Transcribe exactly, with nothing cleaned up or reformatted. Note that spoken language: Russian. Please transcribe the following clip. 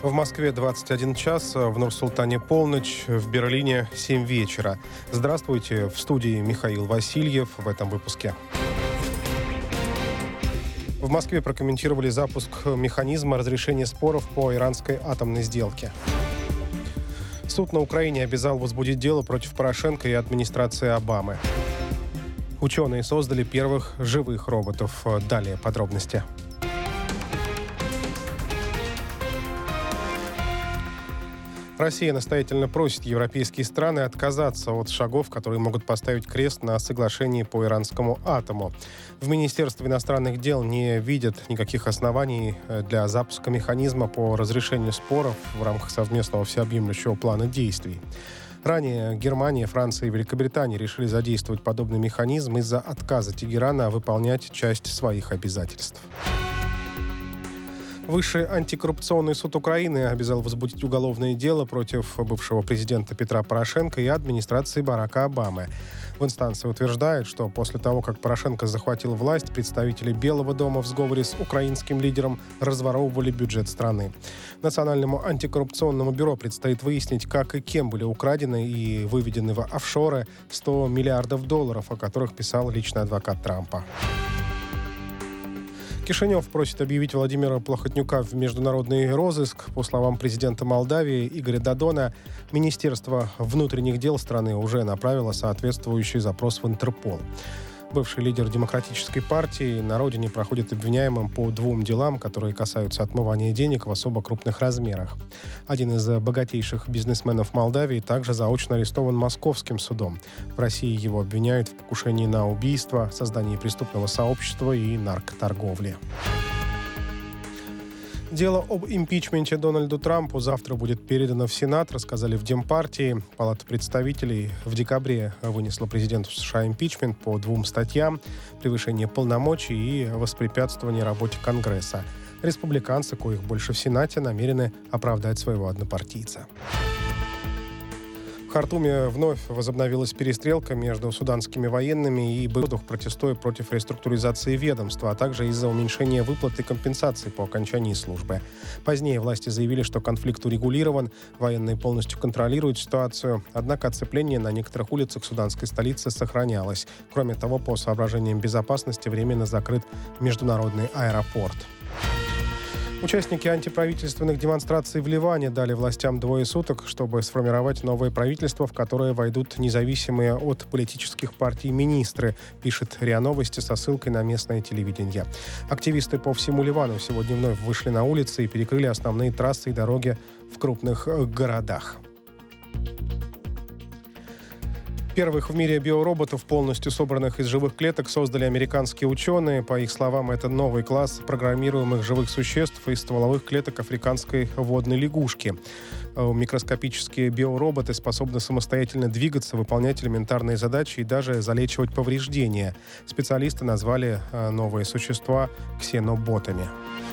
В Москве двадцать один час, в Нур-Султане полночь, в Берлине семь вечера. Здравствуйте, в студии Михаил Васильев в этом выпуске. В Москве прокомментировали запуск механизма разрешения споров по иранской атомной сделке. Суд на Украине обязал возбудить дело против Порошенко и администрации Обамы. Ученые создали первых живых роботов. Далее подробности. Россия настоятельно просит европейские страны отказаться от шагов, которые могут поставить крест на соглашении по иранскому атому. В Министерстве иностранных дел не видят никаких оснований для запуска механизма по разрешению споров в рамках совместного всеобъемлющего плана действий. Ранее Германия, Франция и Великобритания решили задействовать подобный механизм из-за отказа Тегерана выполнять часть своих обязательств. Высший антикоррупционный суд Украины обязал возбудить уголовное дело против бывшего президента Петра Порошенко и администрации Барака Обамы. В инстанции утверждают, что после того, как Порошенко захватил власть, представители Белого дома в сговоре с украинским лидером разворовывали бюджет страны. Национальному антикоррупционному бюро предстоит выяснить, как и кем были украдены и выведены в офшоры сто миллиардов долларов, о которых писал личный адвокат Трампа. Кишинев просит объявить Владимира Плохотнюка в международный розыск. По словам президента Молдавии Игоря Додона, Министерство внутренних дел страны уже направило соответствующий запрос в Интерпол. Бывший лидер Демократической партии на родине проходит обвиняемым по двум делам, которые касаются отмывания денег в особо крупных размерах. Один из богатейших бизнесменов Молдавии также заочно арестован московским судом. В России его обвиняют в покушении на убийство, создании преступного сообщества и наркоторговле. Дело об импичменте Дональду Трампу завтра будет передано в Сенат, рассказали в Демпартии. Палата представителей в декабре вынесла президенту США импичмент по двум статьям: превышение полномочий и воспрепятствование работе Конгресса. Республиканцы, коих больше в Сенате, намерены оправдать своего однопартийца. В Хартуме вновь возобновилась перестрелка между суданскими военными и воздух, протестуя против реструктуризации ведомства, а также из-за уменьшения выплаты компенсаций по окончании службы. Позднее власти заявили, что конфликт урегулирован, военные полностью контролируют ситуацию, однако оцепление на некоторых улицах суданской столицы сохранялось. Кроме того, по соображениям безопасности временно закрыт международный аэропорт. Участники антиправительственных демонстраций в Ливане дали властям двое суток, чтобы сформировать новое правительство, в которое войдут независимые от политических партий министры, пишет РИА Новости со ссылкой на местное телевидение. Активисты по всему Ливану сегодня вновь вышли на улицы и перекрыли основные трассы и дороги в крупных городах. Первых в мире биороботов, полностью собранных из живых клеток, создали американские ученые. По их словам, это новый класс программируемых живых существ из стволовых клеток африканской водной лягушки. Микроскопические биороботы способны самостоятельно двигаться, выполнять элементарные задачи и даже залечивать повреждения. Специалисты назвали новые существа ксеноботами.